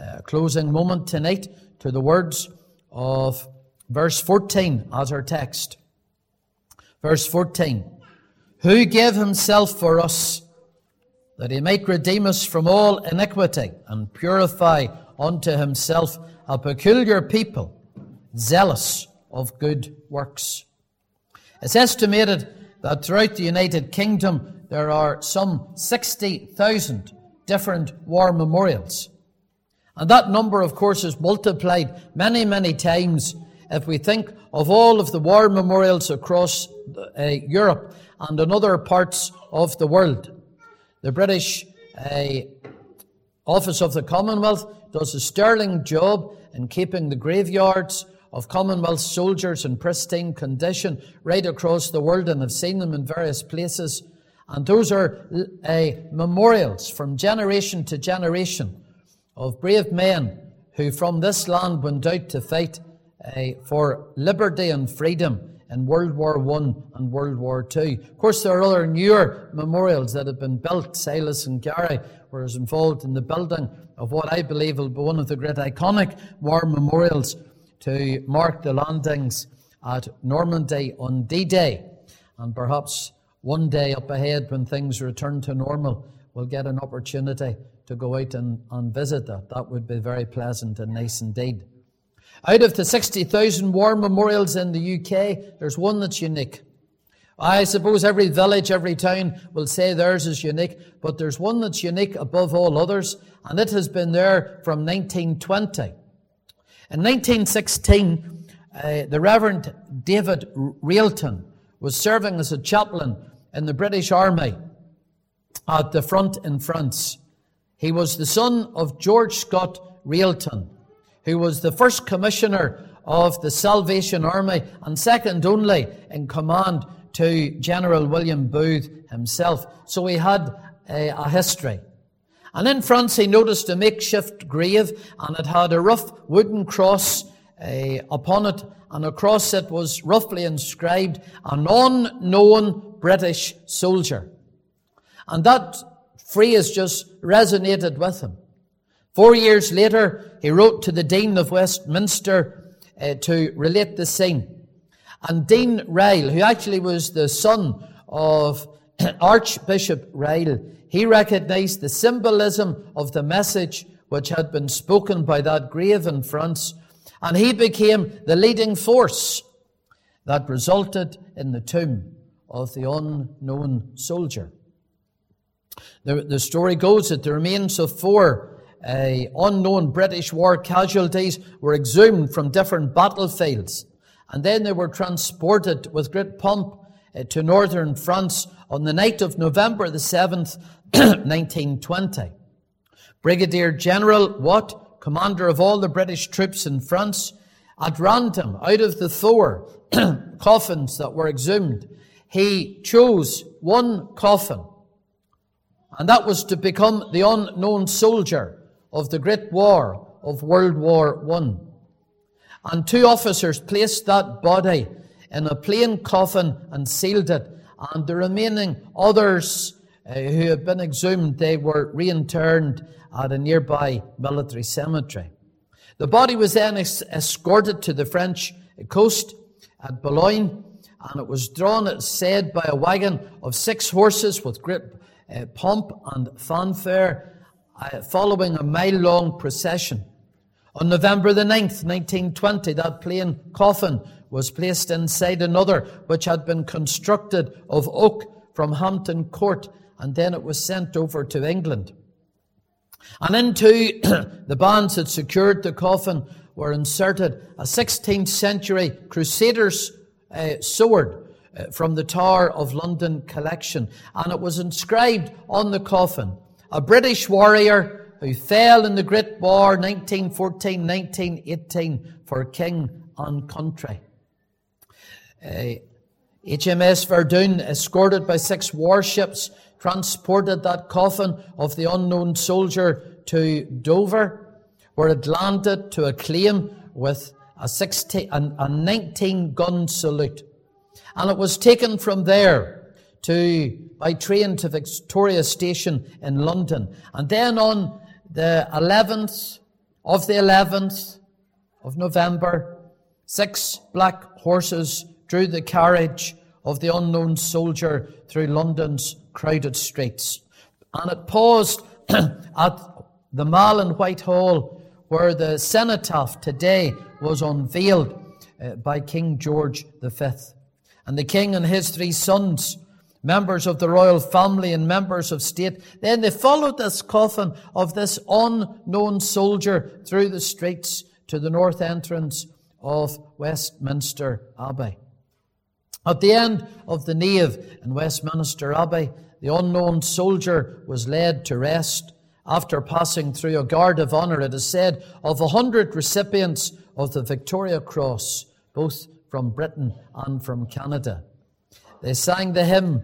closing moment tonight to the words of verse 14 as our text. Verse 14. Who gave himself for us, that he might redeem us from all iniquity, and purify unto himself a peculiar people, zealous of good works. It's estimated that throughout the United Kingdom there are some 60,000 different war memorials. And that number, of course, is multiplied many, many times if we think of all of the war memorials across Europe and in other parts of the world. The British Office of the Commonwealth does a sterling job in keeping the graveyards of Commonwealth soldiers in pristine condition right across the world, and have seen them in various places. And those are memorials from generation to generation of brave men who from this land went out to fight for liberty and freedom in World War I and World War II. Of course, there are other newer memorials that have been built. Silas and Gary was involved in the building of what I believe will be one of the great iconic war memorials to mark the landings at Normandy on D-Day. And perhaps one day up ahead, when things return to normal, we'll get an opportunity to go out and visit that. That would be very pleasant and nice indeed. Out of the 60,000 war memorials in the UK, there's one that's unique. I suppose every village, every town will say theirs is unique, but there's one that's unique above all others, and it has been there from 1920. In 1916, the Reverend David Railton was serving as a chaplain in the British Army at the front in France. He was the son of George Scott Railton, who was the first commissioner of the Salvation Army and second only in command to General William Booth himself. So he had a history. And in France he noticed a makeshift grave, and it had a rough wooden cross upon it, and across it was roughly inscribed, "An unknown British soldier." And that phrase just resonated with him. 4 years later, he wrote to the Dean of Westminster to relate the scene. And Dean Ryle, who actually was the son of Archbishop Ryle, he recognized the symbolism of the message which had been spoken by that grave in France, and he became the leading force that resulted in the tomb of the unknown soldier. The story goes that the remains of 4 unknown British war casualties were exhumed from different battlefields, and then they were transported with great pomp to northern France on the night of November the 7th, 1920. Brigadier General Watt, commander of all the British troops in France, at random, out of the 4 coffins that were exhumed, he chose one coffin, and that was to become the unknown soldier of the Great War of World War I. And 2 officers placed that body in a plain coffin and sealed it, and the remaining others who had been exhumed, they were reinterred at a nearby military cemetery. The body was then escorted to the French coast at Boulogne, and it was drawn, it's said, by a wagon of 6 horses with great pomp and fanfare, following a mile-long procession. On November the 9th, 1920, that plain coffin was placed inside another, which had been constructed of oak from Hampton Court, and then it was sent over to England. And into the bands that secured the coffin were inserted a 16th century Crusader's sword from the Tower of London collection. And it was inscribed on the coffin, "A British warrior who fell in the Great War 1914-1918 for king and country." HMS Verdun, escorted by 6 warships, transported that coffin of the unknown soldier to Dover, where it landed to acclaim with a 19-gun salute. And it was taken from there by train to Victoria Station in London. And then on the 11th of the 11th of November, 6 black horses drew the carriage of the unknown soldier through London's crowded streets. And it paused at the Mall in Whitehall, where the cenotaph today was unveiled by King George V. And the king and his 3 sons, members of the royal family and members of state, then they followed this coffin of this unknown soldier through the streets to the north entrance of Westminster Abbey. At the end of the nave in Westminster Abbey, the unknown soldier was laid to rest after passing through a guard of honour, it is said, of 100 recipients of the Victoria Cross, both from Britain and from Canada. They sang the hymn,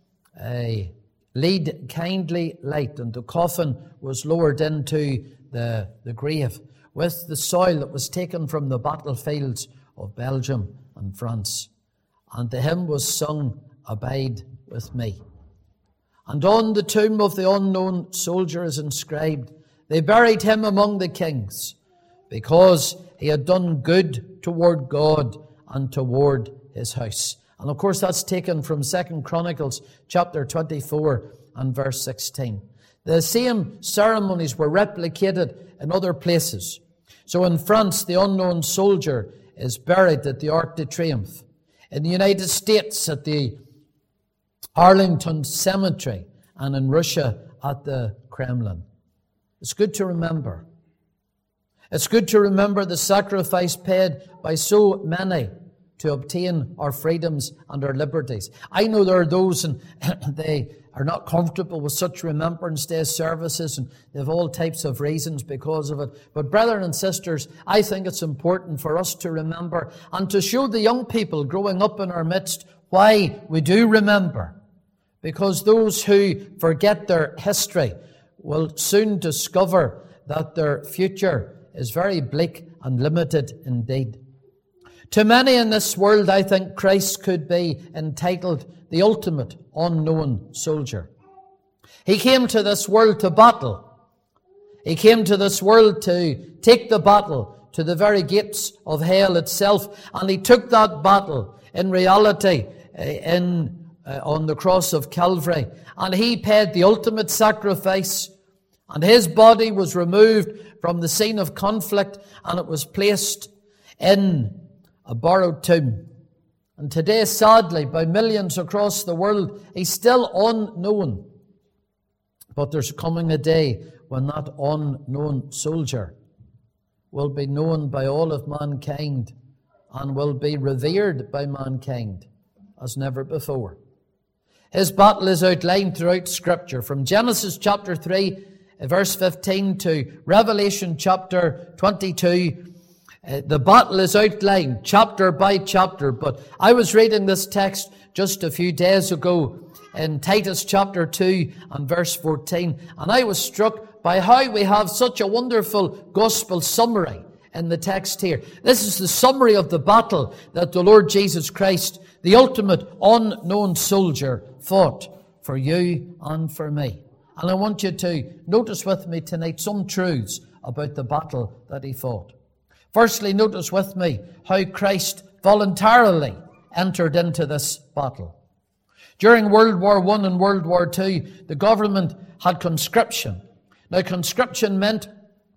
Lead Kindly Light, and the coffin was lowered into the grave with the soil that was taken from the battlefields of Belgium and France. And the hymn was sung, Abide with Me. And on the tomb of the unknown soldier is inscribed, they buried him among the kings, because he had done good toward God and toward his house. And of course that's taken from 2 Chronicles chapter 24 and verse 16. The same ceremonies were replicated in other places. So in France, the unknown soldier is buried at the Arc de Triomphe. In the United States, at the Arlington Cemetery, and in Russia, at the Kremlin. It's good to remember. It's good to remember the sacrifice paid by so many to obtain our freedoms and our liberties. I know there are those, and they are not comfortable with such Remembrance Day services, and they have all types of reasons because of it. But brethren and sisters, I think it's important for us to remember and to show the young people growing up in our midst why we do remember. Because those who forget their history will soon discover that their future is very bleak and limited indeed. To many in this world, I think Christ could be entitled the ultimate unknown soldier. He came to this world to battle. He came to this world to take the battle to the very gates of hell itself. And he took that battle in reality on the cross of Calvary. And he paid the ultimate sacrifice. And his body was removed from the scene of conflict, and it was placed in a borrowed tomb. And today, sadly, by millions across the world, he's still unknown. But there's coming a day when that unknown soldier will be known by all of mankind and will be revered by mankind as never before. His battle is outlined throughout Scripture, from Genesis chapter 3, verse 15, to Revelation chapter 22. The battle is outlined chapter by chapter, but I was reading this text just a few days ago in Titus chapter 2 and verse 14, and I was struck by how we have such a wonderful gospel summary in the text here. This is the summary of the battle that the Lord Jesus Christ, the ultimate unknown soldier, fought for you and for me. And I want you to notice with me tonight some truths about the battle that he fought. Firstly, notice with me how Christ voluntarily entered into this battle. During World War I and World War II, the government had conscription. Now, conscription meant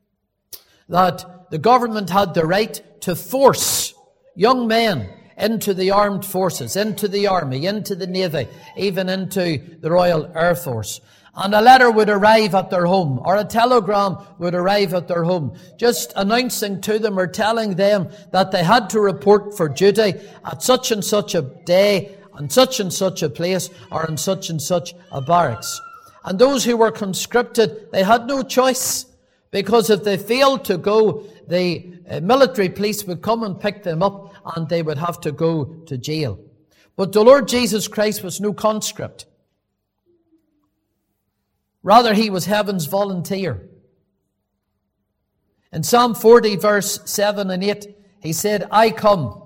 that the government had the right to force young men into the armed forces, into the army, into the navy, even into the Royal Air Force. And a letter would arrive at their home, or a telegram would arrive at their home, just announcing to them or telling them that they had to report for duty at such and such a day, and such a place, or in such and such a barracks. And those who were conscripted, they had no choice, because if they failed to go, the military police would come and pick them up, and they would have to go to jail. But the Lord Jesus Christ was no conscript. Rather, he was heaven's volunteer. In Psalm 40, verse 7 and 8, he said, I come,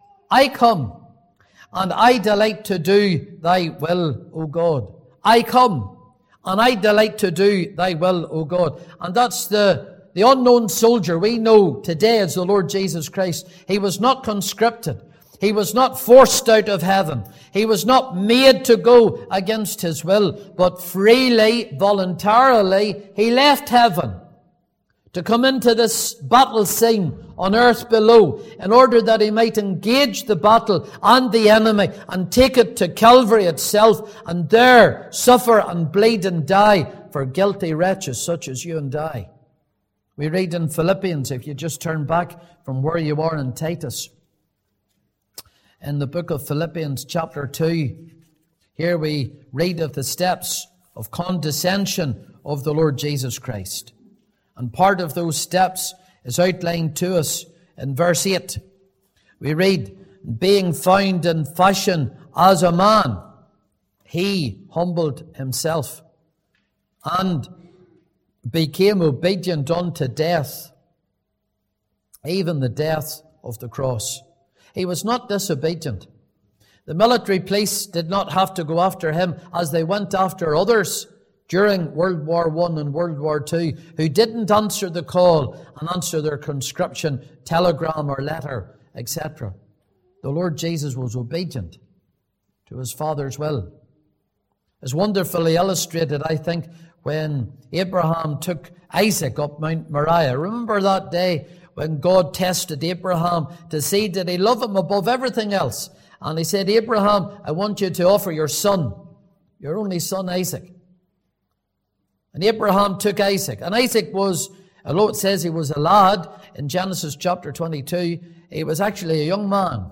and I delight to do thy will, O God. I come, and I delight to do thy will, O God. And that's the the unknown soldier we know today as the Lord Jesus Christ, he was not conscripted. He was not forced out of heaven. He was not made to go against his will, but freely, voluntarily, he left heaven to come into this battle scene on earth below in order that he might engage the battle and the enemy and take it to Calvary itself and there suffer and bleed and die for guilty wretches such as you and I. We read in Philippians, if you just turn back from where you are in Titus, in the book of Philippians chapter 2, here we read of the steps of condescension of the Lord Jesus Christ. And part of those steps is outlined to us in verse 8. We read, being found in fashion as a man, he humbled himself and became obedient unto death, even the death of the cross. He was not disobedient. The military police did not have to go after him as they went after others during World War I and World War II who didn't answer the call and answer their conscription telegram or letter, etc. The Lord Jesus was obedient to his Father's will. It's wonderfully illustrated, I think, when Abraham took Isaac up Mount Moriah. Remember that day when God tested Abraham to see did he love him above everything else. And he said, Abraham, I want you to offer your son, your only son Isaac. And Abraham took Isaac. And Isaac was, although it says he was a lad in Genesis chapter 22, he was actually a young man.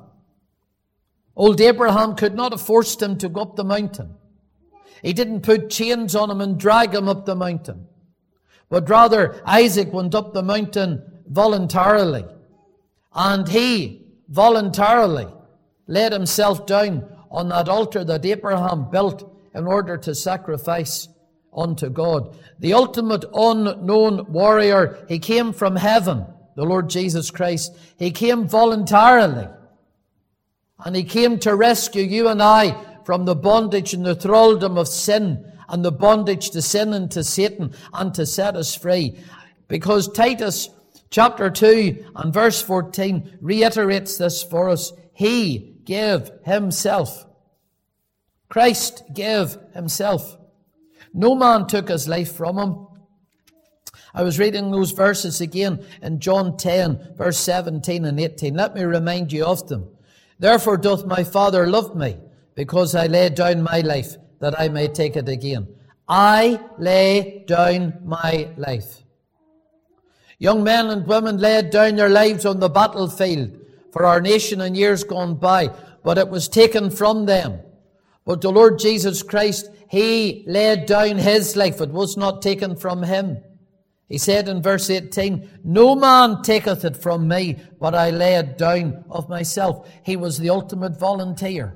Old Abraham could not have forced him to go up the mountain. He didn't put chains on him and drag him up the mountain. But rather, Isaac went up the mountain voluntarily. And he voluntarily laid himself down on that altar that Abraham built in order to sacrifice unto God. The ultimate unknown warrior, he came from heaven, the Lord Jesus Christ. He came voluntarily. And he came to rescue you and I from the bondage and the thraldom of sin and the bondage to sin and to Satan and to set us free. Because Titus chapter 2 and verse 14 reiterates this for us. He gave himself. Christ gave himself. No man took his life from him. I was reading those verses again in John 10, verse 17 and 18. Let me remind you of them. Therefore doth my Father love me, because I lay down my life, that I may take it again. I lay down my life. Young men and women laid down their lives on the battlefield for our nation in years gone by, but it was taken from them. But the Lord Jesus Christ, he laid down his life. It was not taken from him. He said in verse 18, no man taketh it from me, but I lay it down of myself. He was the ultimate volunteer.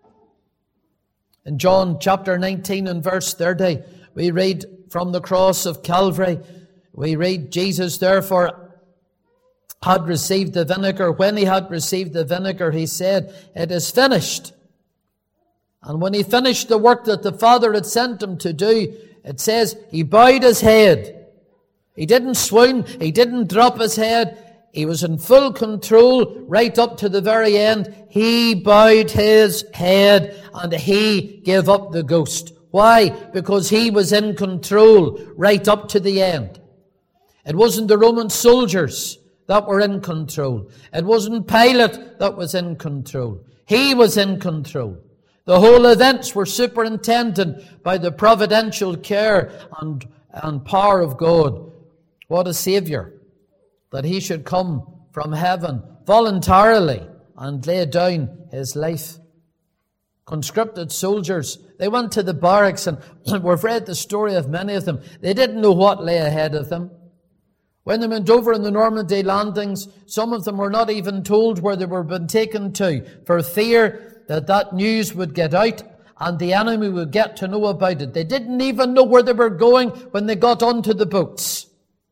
In John chapter 19 and verse 30, we read from the cross of Calvary, we read, Jesus therefore had received the vinegar. When he had received the vinegar, he said, it is finished. And when he finished the work that the Father had sent him to do, it says he bowed his head. He didn't swoon. He didn't drop his head. He was in full control right up to the very end. He bowed his head and he gave up the ghost. Why? Because he was in control right up to the end. It wasn't the Roman soldiers that were in control. It wasn't Pilate that was in control. He was in control. The whole events were superintended by the providential care and power of God. What a Savior, that he should come from heaven voluntarily and lay down his life. Conscripted soldiers, they went to the barracks, and we've read the story of many of them. They didn't know what lay ahead of them. When they went over in the Normandy landings, some of them were not even told where they were being taken to, for fear that news would get out and the enemy would get to know about it. They didn't even know where they were going when they got onto the boats.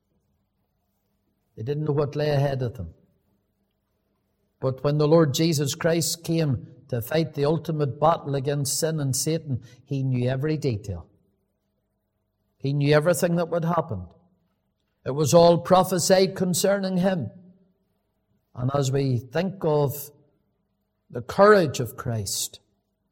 They didn't know what lay ahead of them. But when the Lord Jesus Christ came to fight the ultimate battle against sin and Satan, he knew every detail. He knew everything that would happen. It was all prophesied concerning him. And as we think of the courage of Christ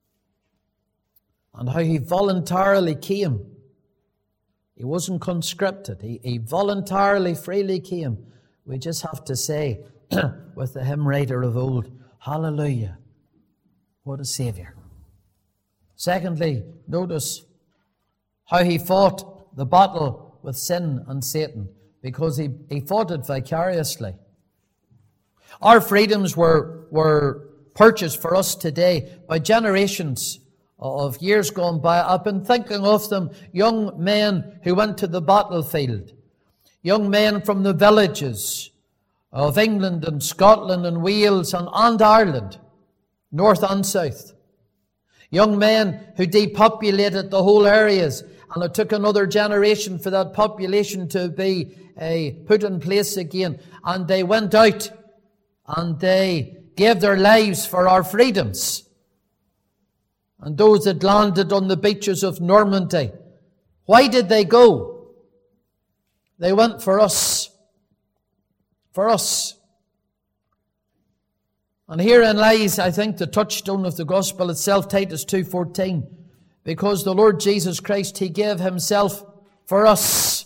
and how he voluntarily came, he wasn't conscripted. He voluntarily, freely came. We just have to say, with the hymn writer of old, hallelujah, what a Saviour. Secondly, notice how he fought the battle with sin and Satan, because he fought it vicariously. Our freedoms were purchased for us today by generations of years gone by. I've been thinking of them, young men who went to the battlefield, young men from the villages of England and Scotland and Wales and Ireland, north and south. Young men who depopulated the whole areas, and it took another generation for that population to be put in place again. And they went out and they gave their lives for our freedoms. And those that landed on the beaches of Normandy, why did they go? They went for us. For us. And herein lies, I think, the touchstone of the gospel itself, Titus 2:14. Because the Lord Jesus Christ, he gave himself for us.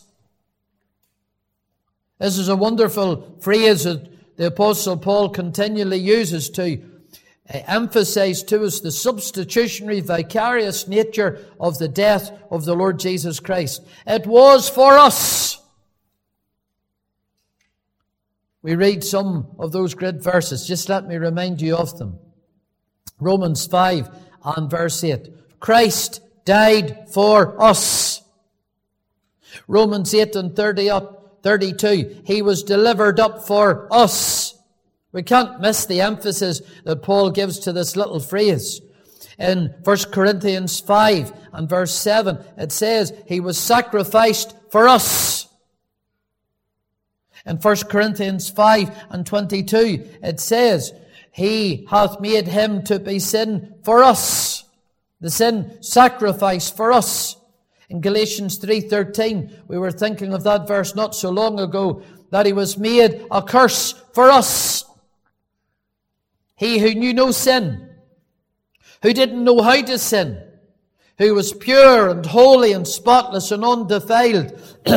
This is a wonderful phrase that the Apostle Paul continually uses to emphasize to us the substitutionary, vicarious nature of the death of the Lord Jesus Christ. It was for us. We read some of those great verses. Just let me remind you of them. Romans 5 and verse 8. Christ died for us. Romans 8 and 32. He was delivered up for us. We can't miss the emphasis that Paul gives to this little phrase. In 1 Corinthians 5 and verse 7, it says, he was sacrificed for us. In 1 Corinthians 5 and 22, it says, he hath made him to be sin for us. The sin sacrifice for us. In Galatians 3:13, we were thinking of that verse not so long ago, that he was made a curse for us. He who knew no sin, who didn't know how to sin, who was pure and holy and spotless and undefiled,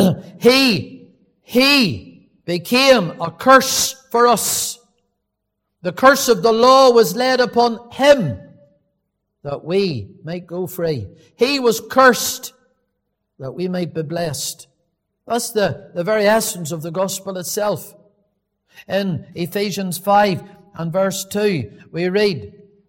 he became a curse for us. The curse of the law was laid upon him that we might go free. He was cursed that we might be blessed. That's the very essence of the gospel itself. In Ephesians 5 and verse 2, we read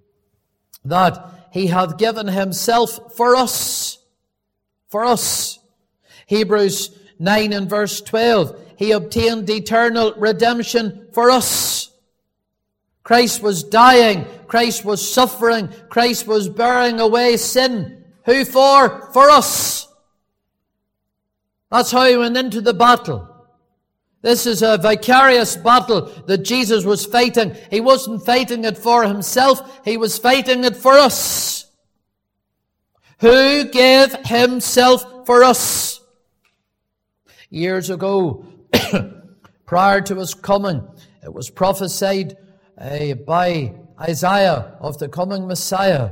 that he hath given himself for us. For us. Hebrews 9 and verse 12, he obtained eternal redemption for us. Christ was dying. Christ was suffering. Christ was bearing away sin. Who for? For us. That's how he went into the battle. This is a vicarious battle that Jesus was fighting. He wasn't fighting it for himself. He was fighting it for us. Who gave himself for us? Years ago, prior to his coming, it was prophesied by Isaiah of the coming Messiah.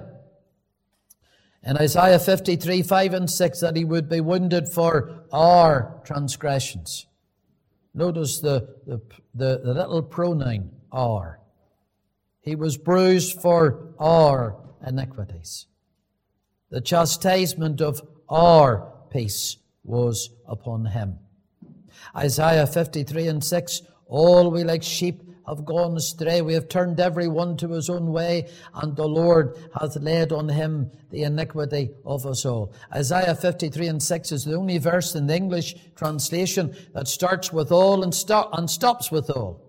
In Isaiah 53, 5 and 6, that he would be wounded for our transgressions. Notice the little pronoun, our. He was bruised for our iniquities. The chastisement of our peace was upon him. Isaiah 53 and 6, all we like sheep have gone astray. We have turned every one to his own way, and the Lord hath laid on him the iniquity of us all. Isaiah 53 and 6 is the only verse in the English translation that starts with all and stops with all.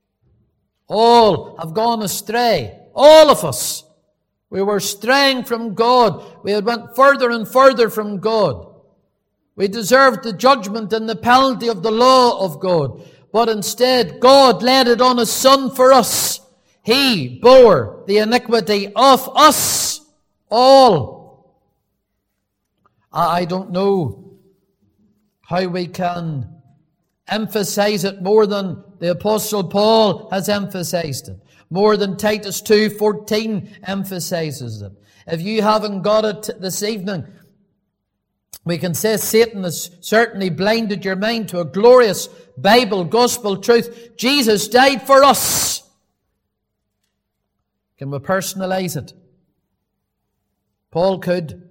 All have gone astray. All of us. We were straying from God. We had went further and further from God. We deserved the judgment and the penalty of the law of God. But instead, God laid it on his Son for us. He bore the iniquity of us all. I don't know how we can emphasize it more than the Apostle Paul has emphasized it, more than Titus 2:14 emphasizes it. If you haven't got it this evening, we can say Satan has certainly blinded your mind to a glorious Bible, gospel truth. Jesus died for us. Can we personalize it? Paul could.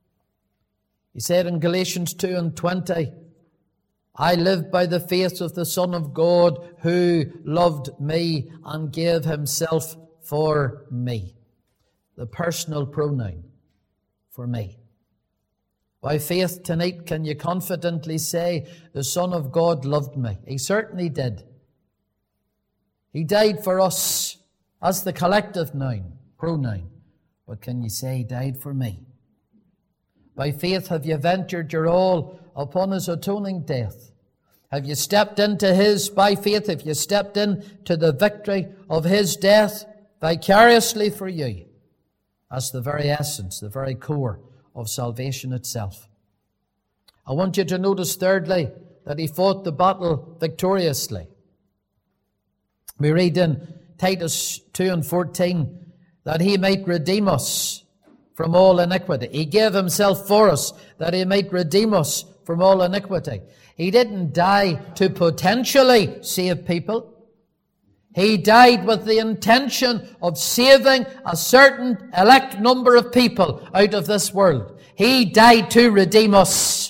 He said in Galatians 2:20, I live by the faith of the Son of God who loved me and gave himself for me. The personal pronoun, for me. By faith tonight, can you confidently say, the Son of God loved me? He certainly did. He died for us. That's the collective noun, pronoun. But can you say, he died for me? By faith have you ventured your all upon his atoning death? Have you stepped into his, by faith, have you stepped into the victory of his death vicariously for you? That's the very essence, the very core of salvation itself. I want you to notice, thirdly, that he fought the battle victoriously. We read in Titus 2:14 that he might redeem us from all iniquity. He gave himself for us that he might redeem us from all iniquity. He didn't die to potentially save people. He died with the intention of saving a certain elect number of people out of this world. He died to redeem us.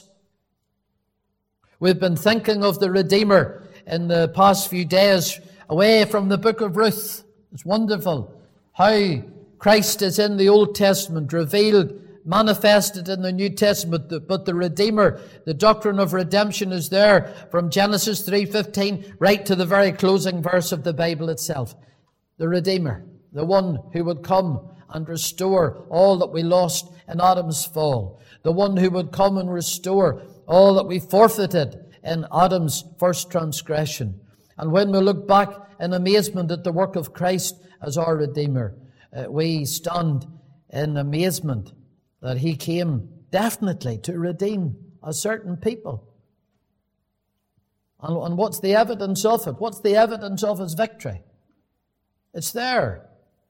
We've been thinking of the Redeemer in the past few days away from the book of Ruth. It's wonderful how Christ is in the Old Testament, revealed, manifested in the New Testament, but the Redeemer, the doctrine of redemption is there from Genesis 3:15 right to the very closing verse of the Bible itself. The Redeemer, the one who would come and restore all that we lost in Adam's fall, the one who would come and restore all that we forfeited in Adam's first transgression. And when we look back in amazement at the work of Christ as our Redeemer, we stand in amazement that he came definitely to redeem a certain people. And what's the evidence of it? What's the evidence of his victory? It's there.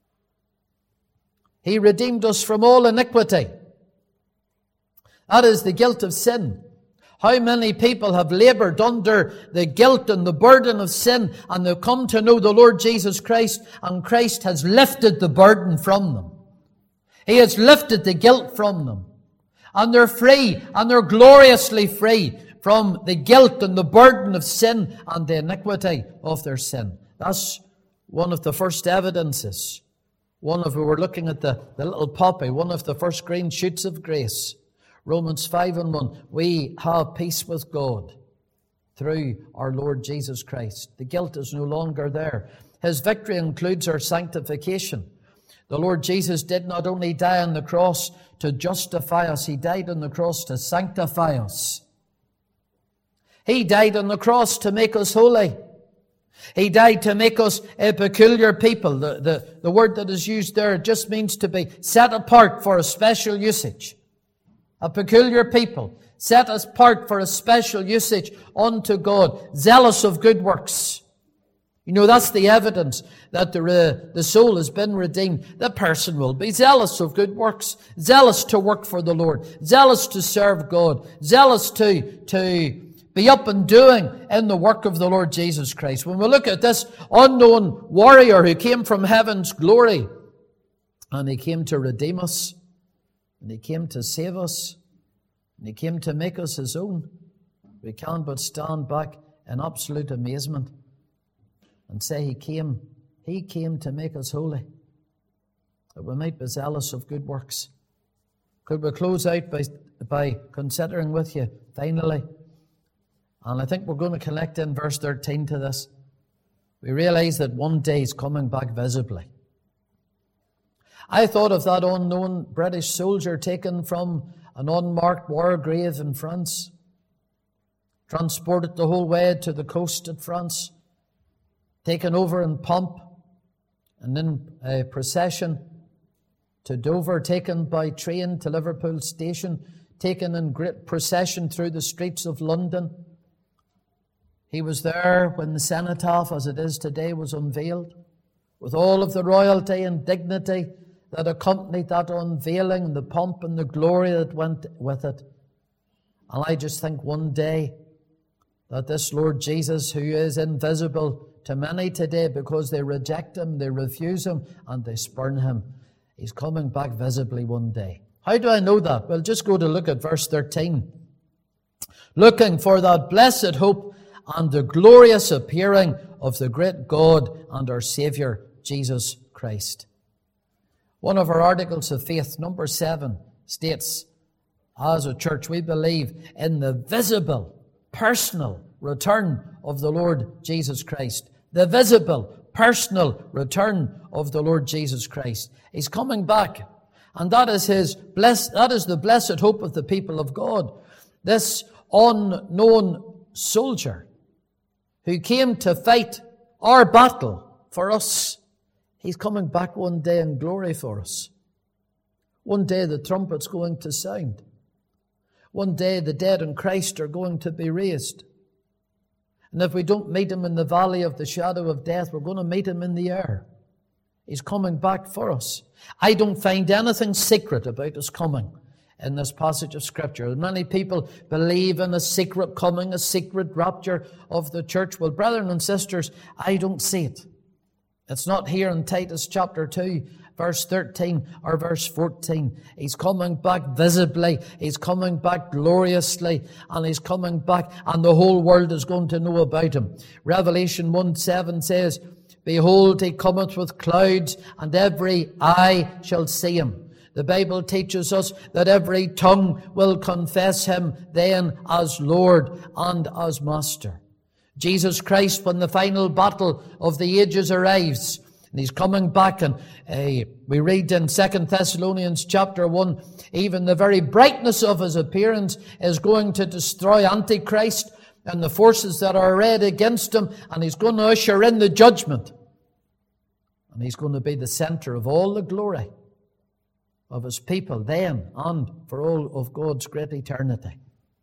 He redeemed us from all iniquity. That is the guilt of sin. How many people have labored under the guilt and the burden of sin, and they've come to know the Lord Jesus Christ, and Christ has lifted the burden from them. He has lifted the guilt from them. And they're free, and they're gloriously free from the guilt and the burden of sin and the iniquity of their sin. That's one of the first evidences. We were looking at the little poppy, one of the first green shoots of grace. Romans 5:1, we have peace with God through our Lord Jesus Christ. The guilt is no longer there. His victory includes our sanctification. The Lord Jesus did not only die on the cross to justify us, he died on the cross to sanctify us. He died on the cross to make us holy. He died to make us a peculiar people. The word that is used there just means to be set apart for a special usage. A peculiar people, set apart for a special usage unto God, zealous of good works. You know, that's the evidence that the soul has been redeemed. The person will be zealous of good works, zealous to work for the Lord, zealous to serve God, zealous to be up and doing in the work of the Lord Jesus Christ. When we look at this unknown warrior who came from heaven's glory, and he came to redeem us, and he came to save us, and he came to make us his own, we can't but stand back in absolute amazement and say he came to make us holy, that we might be zealous of good works. Could we close out by considering with you, finally, and I think we're going to connect in verse 13 to this, we realize that one day he's coming back visibly. I thought of that unknown British soldier taken from an unmarked war grave in France, transported the whole way to the coast of France, taken over in pomp, and in a procession to Dover, taken by train to Liverpool station, taken in great procession through the streets of London. He was there when the cenotaph, as it is today, was unveiled, with all of the royalty and dignity that accompanied that unveiling, and the pomp and the glory that went with it. And I just think one day that this Lord Jesus, who is invisible to many today because they reject him, they refuse him, and they spurn him, he's coming back visibly one day. How do I know that? Well, just go to look at verse 13. Looking for that blessed hope and the glorious appearing of the great God and our Saviour, Jesus Christ. One of our articles of faith, number 7, states, as a church, we believe in the visible, personal return of the Lord Jesus Christ. The visible, personal return of the Lord Jesus Christ. He's coming back. And that is the blessed hope of the people of God. This unknown soldier who came to fight our battle for us, he's coming back one day in glory for us. One day the trumpet's going to sound. One day the dead in Christ are going to be raised. And if we don't meet him in the valley of the shadow of death, we're going to meet him in the air. He's coming back for us. I don't find anything secret about his coming in this passage of Scripture. Many people believe in a secret coming, a secret rapture of the church. Well, brethren and sisters, I don't see it. It's not here in Titus chapter 2, verse 13 or verse 14. He's coming back visibly. He's coming back gloriously. And he's coming back, and the whole world is going to know about him. Revelation 1:7 says, Behold, he cometh with clouds, and every eye shall see him. The Bible teaches us that every tongue will confess him then as Lord and as Master. Jesus Christ, when the final battle of the ages arrives, and he's coming back, and we read in 2 Thessalonians chapter 1, even the very brightness of his appearance is going to destroy Antichrist and the forces that are arrayed against him, and he's going to usher in the judgment. And he's going to be the center of all the glory of his people then and for all of God's great eternity.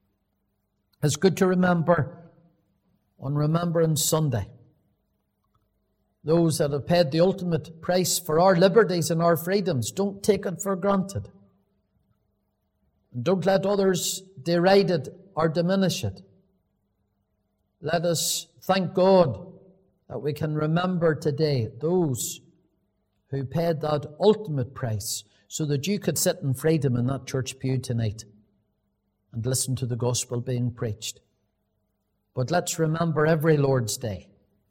It's good to remember on Remembrance Sunday those that have paid the ultimate price for our liberties and our freedoms. Don't take it for granted. And don't let others deride it or diminish it. Let us thank God that we can remember today those who paid that ultimate price so that you could sit in freedom in that church pew tonight and listen to the gospel being preached. But let's remember every Lord's Day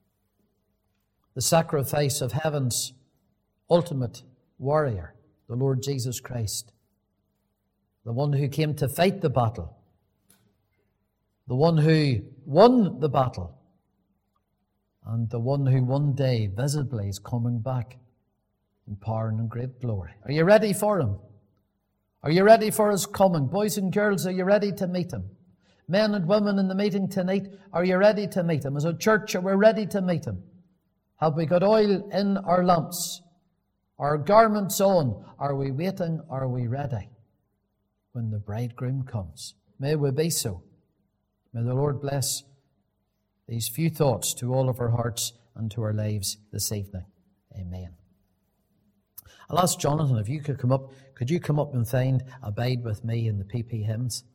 the sacrifice of heaven's ultimate warrior, the Lord Jesus Christ, the one who came to fight the battle, the one who won the battle, and the one who one day visibly is coming back in power and in great glory. Are you ready for him? Are you ready for his coming? Boys and girls, are you ready to meet him? Men and women in the meeting tonight, are you ready to meet him? As a church, are we ready to meet him? Have we got oil in our lamps? Our garments on? Are we waiting? Are we ready when the bridegroom comes? May we be so. May the Lord bless these few thoughts to all of our hearts and to our lives this evening. Amen. I'll ask Jonathan if you could come up. Could you come up and find Abide With Me in the PP hymns?